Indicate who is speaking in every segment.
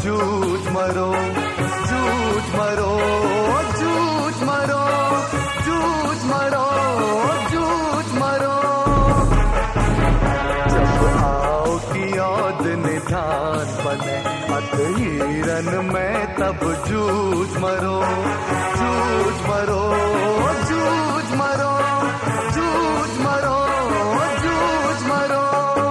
Speaker 1: जूझ मरो, जूझ मरो, जूझ मरो, जूझ मरो, जूझ मरो। जब आओ की याद निधान बने अधहीरन में तब जूझ मरो, जूझ मरो, जूझ मरो, जूझ मरो, जूझ मरो।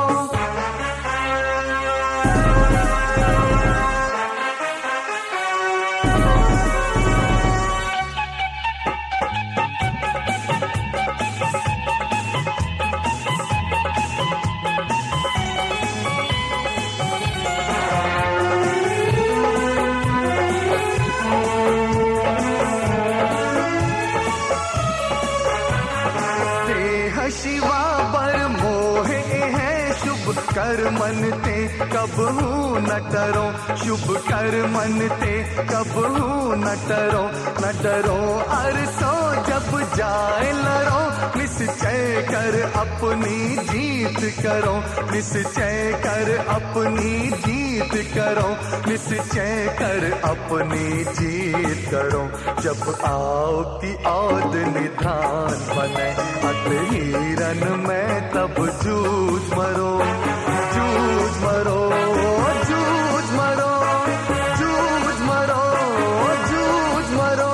Speaker 1: शिवा बर मोहे है शुभ कर मन ते कब हूँ न डरो, शुभ कर मन ते कब हूँ न डरो, न डरो अरसो जब जाए लड़ो, निश्चय कर अपनी जीत करो, निश्चय कर अपनी जीत करो, निश्चय कर अपनी जीत करो। जब आओ की औद निधान बने अधहीरन में तब जूझ मरो, जूझ मरो, जूझ मरो, जूझ मरो, जूझ मरो।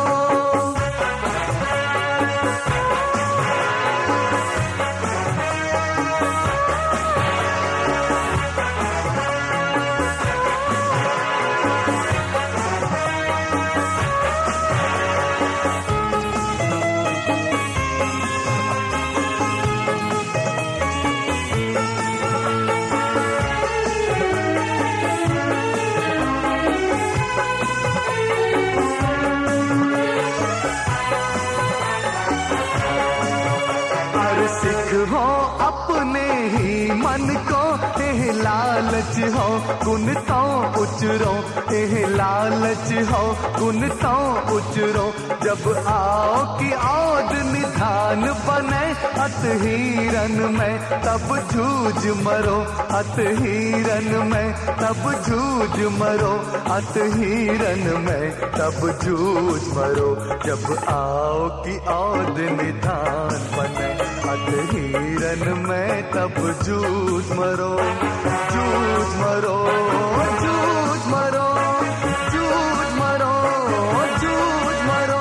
Speaker 1: सिख हो अपने ही मन को, एह लालच हो गुन तो उचरो, एह लालच हो गुन तो उचरो। जब आओ की औद निधान बने अधहीरन में तब जूझ मरो, अधहीरन में तब जूझ मरो, अधहीरन में तब जूझ मरो। जब आओ की औद निधान बने अधहीरन में तब जूझ मरो, जूझ मरो, जूझ मरो, जूझ मरो, जूझ मरो।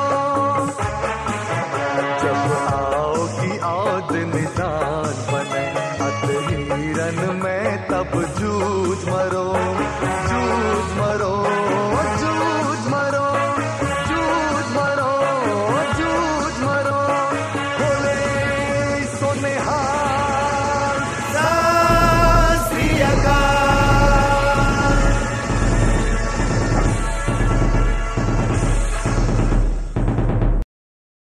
Speaker 1: जब आओ की औद निधान बने अधहीरन में तब जूझ मरो, जूझ